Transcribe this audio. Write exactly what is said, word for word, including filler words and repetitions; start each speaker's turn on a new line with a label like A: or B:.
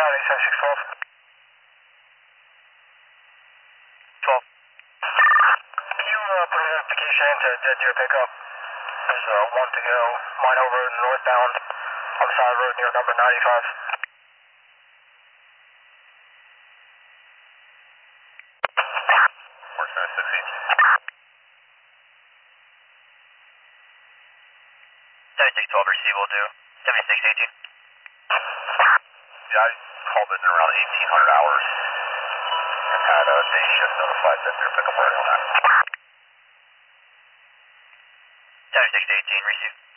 A: County, seventy-six twelve. twelve. Can you uh, put a notification into Dead Deer pickup? There's uh, one to go. Mine over northbound on the side of the road near number ninety-five. Works on sixteen. seventy-six twelve receive will do. seventy-six eighteen. Yeah, I called in around eighteen hundred hours and had a day shift notified that they're pickup right on that. seventy-six eighteen receive.